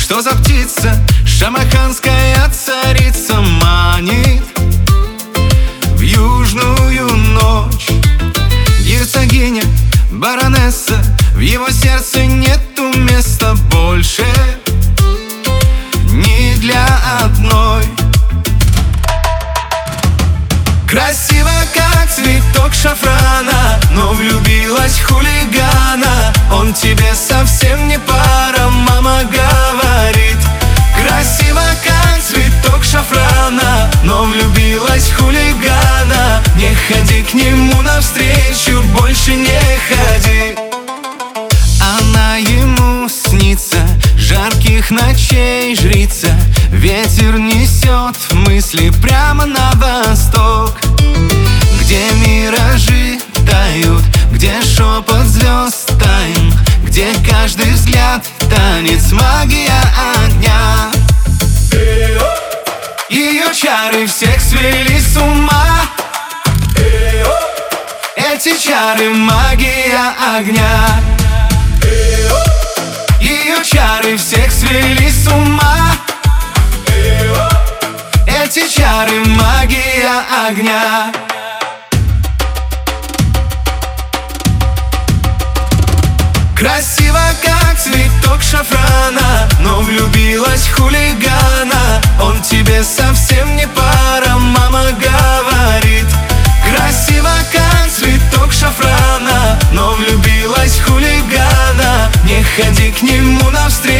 Что за птица, шамаханская царица, манит в южную ночь? Герцогиня, баронесса, в его сердце нету места больше ни для одной. Красиво, как цветок шафрана, но влюбилась хулигана. Он тебе совсем не пара, мама говорит. Красиво, как цветок шафрана, но влюбилась хулигана. Не ходи к нему навстречу, больше не ходи. Она ему снится, жарких ночей жрица. Ветер несет мысли прямо на восток, где миражи тают, где шепот звезд тайн, где каждый взгляд танец, магия огня. Ее чары всех свели с ума. Эти чары — магия огня. Ее чары всех свели с ума. Эти чары — магия огня. Красиво, как цветок шафрана, но влюбилась хулигана. Он тебе совсем не пара, мама говорит. Красиво, как цветок шафрана, но влюбилась хулигана. Не ходи к нему навстречу,